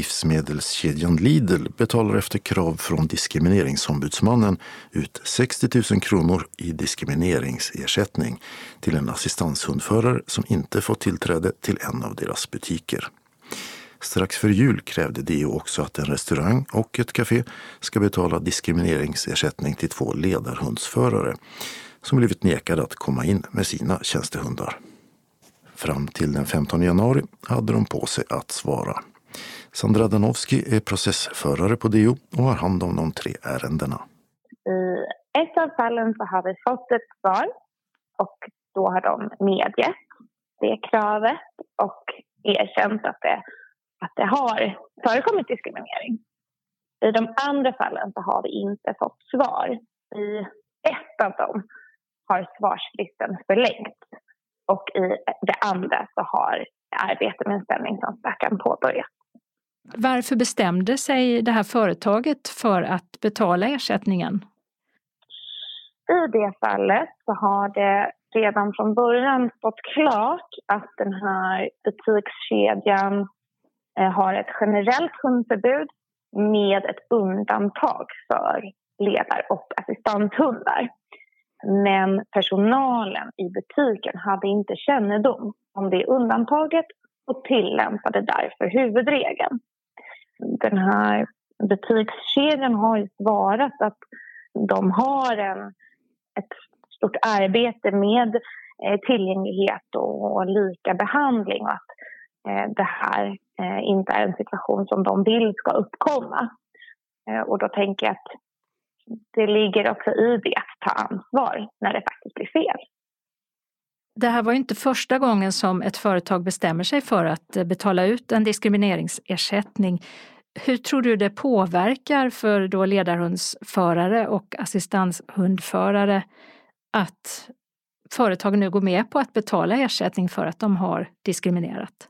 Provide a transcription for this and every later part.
livsmedelskedjan Lidl betalar efter krav från diskrimineringsombudsmannen ut 60 000 kronor i diskrimineringsersättning till en assistanshundförare som inte fått tillträde till en av deras butiker. Strax för jul krävde DO också att en restaurang och ett café ska betala diskrimineringsersättning till 2 ledarhundsförare som blivit nekade att komma in med sina tjänstehundar. Fram till den 15 januari hade de på sig att svara. Sandra Danowski är processförare på DO och har hand om de 3 ärendena. I ett av fallen så har vi fått ett svar och då har de medgett det kravet och erkänt att det har förekommit diskriminering. I de andra fallen så har vi inte fått svar. I ett av dem har svarsfristen förlängts och i det andra så har arbetet med en stämningsansökan påbörjats. Varför bestämde sig det här företaget för att betala ersättningen? I det fallet så har det redan från början stått klart att den här butikskedjan har ett generellt hundförbud med ett undantag för ledar- och assistanshundar. Men personalen i butiken hade inte kännedom om det undantaget och tillämpade därför huvudregeln. Den här butikskedjan har ju svarat att de har ett stort arbete med tillgänglighet och lika behandling och att det här inte är en situation som de vill ska uppkomma. Och då tänker jag att det ligger också i det att ta ansvar när det faktiskt blir fel. Det här var ju inte första gången som ett företag bestämmer sig för att betala ut en diskrimineringsersättning. Hur tror du det påverkar för då ledarhundsförare och assistanshundförare att företagen nu går med på att betala ersättning för att de har diskriminerat?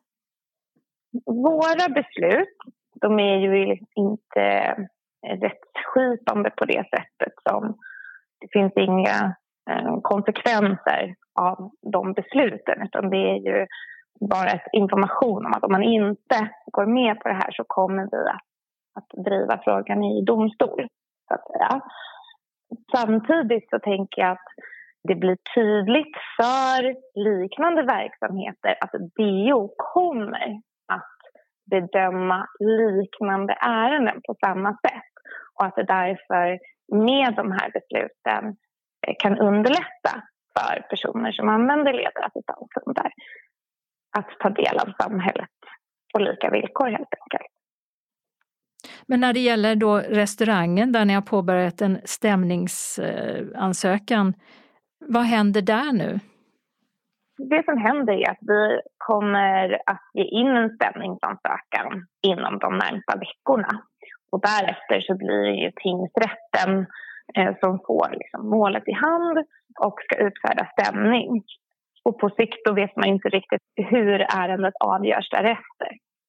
Våra beslut, de är ju inte rättsskipande på det sättet som det finns inga konsekvenser av de besluten, utan det är ju bara ett information om att om man inte går med på det här så kommer vi att driva frågan i domstol, så att säga. Samtidigt så tänker jag att det blir tydligt för liknande verksamheter att DO kommer att bedöma liknande ärenden på samma sätt och att det därför med de här besluten kan underlätta för personer som använder ledarassistanshundar att ta del av samhället på lika villkor helt enkelt. Men när det gäller då restaurangen där ni har påbörjat en stämningsansökan, vad händer där nu? Det som händer är att vi kommer att ge in en stämningsansökan inom de närmsta veckorna. Och därefter så blir det ju tingsrätten som får liksom målet i hand och ska utfärda stämning. Och på sikt då vet man inte riktigt hur ärendet avgörs därefter.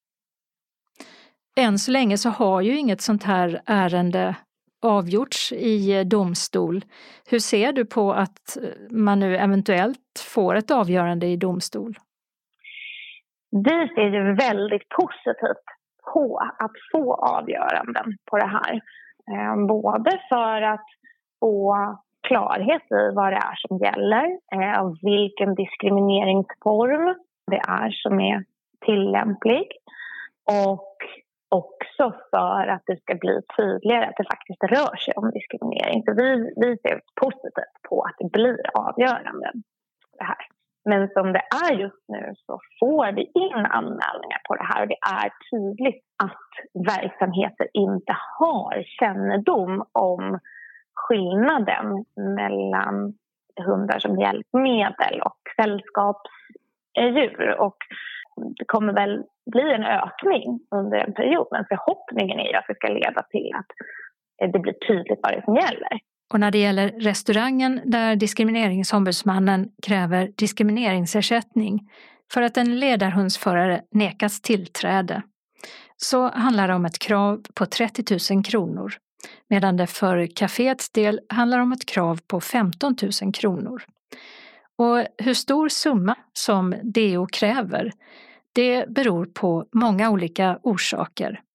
Än så länge så har ju inget sånt här ärende avgjorts i domstol. Hur ser du på att man nu eventuellt får ett avgörande i domstol? Vi ser ju väldigt positivt på att få avgöranden på det här. Både för att få klarhet i vad det är som gäller, och vilken diskrimineringsform det är som är tillämplig, och också för att det ska bli tydligare att det faktiskt rör sig om diskriminering. Så vi ser positivt på att det blir avgöranden det här. Men som det är just nu så får vi in anmälningar på det här och det är tydligt att verksamheter inte har kännedom om skillnaden mellan hundar som hjälpmedel och sällskapsdjur. Och det kommer väl bli en ökning under en period, men förhoppningen är att det ska leda till att det blir tydligt vad det är som gäller. Och när det gäller restaurangen där diskrimineringsombudsmannen kräver diskrimineringsersättning för att en ledarhundsförare nekas tillträde, så handlar det om ett krav på 30 000 kronor, medan det för kaféets del handlar om ett krav på 15 000 kronor. Och hur stor summa som DO kräver, det beror på många olika orsaker.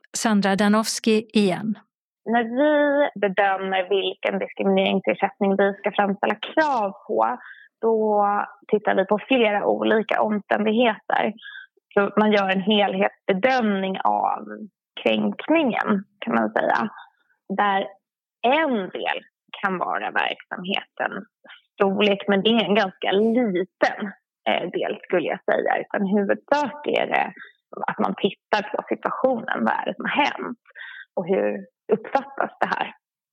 Sandra Danowski igen. När vi bedömer vilken diskrimineringsersättning vi ska framställa krav på, då tittar vi på flera olika omständigheter. Så man gör en helhetsbedömning av kränkningen, kan man säga. Där en del kan vara verksamhetens storlek, men det är en ganska liten del skulle jag säga. Utan huvudsak är det att man tittar på situationen, vad är det som har hänt och hur uppfattas det här.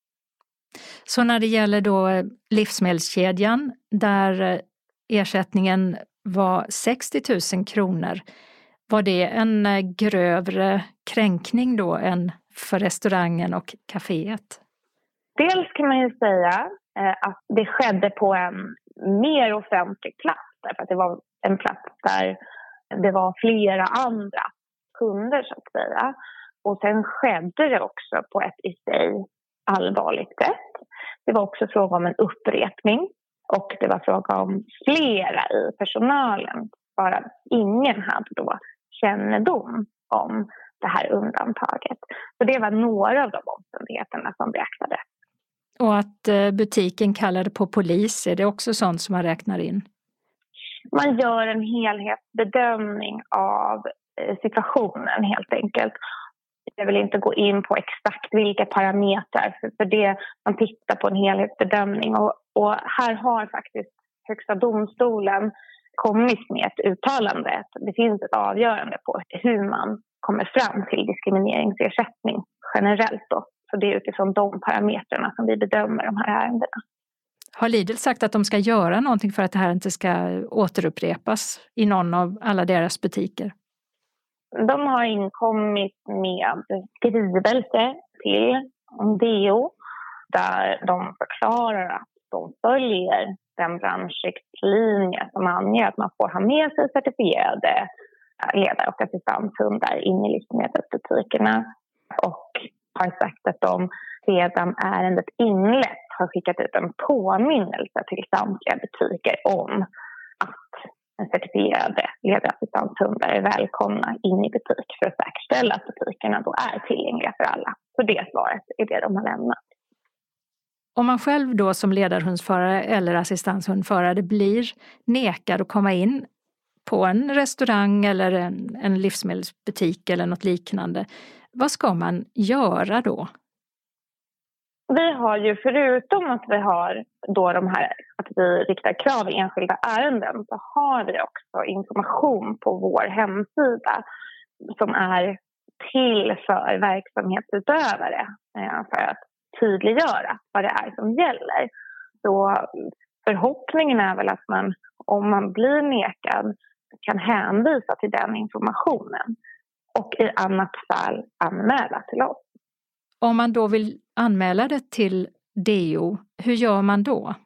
Så när det gäller då livsmedelskedjan där ersättningen var 60 000 kronor, var det en grövre kränkning då än för restaurangen och kaféet? Dels kan man ju säga att det skedde på en mer offentlig plats. Därför att det var en plats där det var flera andra kunder så att säga. Och sen skedde det också på ett i sig allvarligt sätt. Det var också fråga om en upprepning. Och det var fråga om flera i personalen. Bara ingen hade då kännedom om det här undantaget. Så det var några av de omständigheterna som beaktades. Och att butiken kallade på polis, är det också sånt som man räknar in? Man gör en helhetsbedömning av situationen helt enkelt. Jag vill inte gå in på exakt vilka parametrar för det man tittar på en helhetsbedömning. Och här har faktiskt Högsta domstolen kommit med ett uttalande. Det finns ett avgörande på hur man kommer fram till diskrimineringsersättning generellt då. Så det är utifrån de parametrarna som vi bedömer de här ärendena. Har Lidl sagt att de ska göra någonting för att det här inte ska återupprepas i någon av alla deras butiker? De har inkommit med skrivelse till DO där de förklarar att de följer den branschriktlinje som anger att man får ha med sig certifierade ledare och assistanshundar in i livsmedelsbutikerna och har sagt att de sedan ärendet inlett har skickat ut en påminnelse till samtliga butiker om att certifierade ledarassistanshundar är välkomna in i butik för att säkerställa att butikerna då är tillgängliga för alla. Så det svaret är det de har lämnat. Om man själv då som ledarhundsförare eller assistanshundförare blir nekad att komma in på en restaurang eller en livsmedelsbutik eller något liknande, vad ska man göra då? Vi har ju förutom att vi har då de här att vi riktar krav i enskilda ärenden så har vi också information på vår hemsida som är till för verksamhetsutövare för att tydliggöra vad det är som gäller. Så förhoppningen är väl att man, om man blir nekad, kan hänvisa till den informationen och i annat fall anmäla till oss. Om man då vill anmäla det till DO, hur gör man då?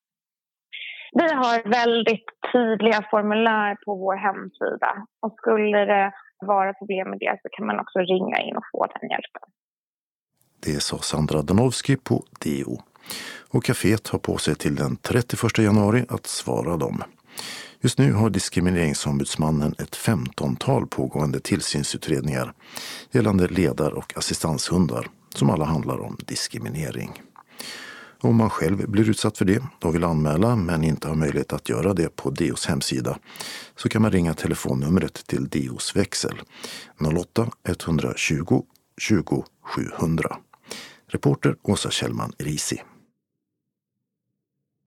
Vi har väldigt tydliga formulär på vår hemsida och skulle det vara problem med det så kan man också ringa in och få den hjälpen. Det sa Sandra Danowski på DO. Och kaféet har på sig till den 31 januari att svara dem. Just nu har diskrimineringsombudsmannen ett 15-tal pågående tillsynsutredningar gällande ledar- och assistanshundar som alla handlar om diskriminering. Om man själv blir utsatt för det och vill anmäla men inte har möjlighet att göra det på DOs hemsida så kan man ringa telefonnumret till DOs växel 08-120 20 700. Reporter Åsa Kjellman Risi.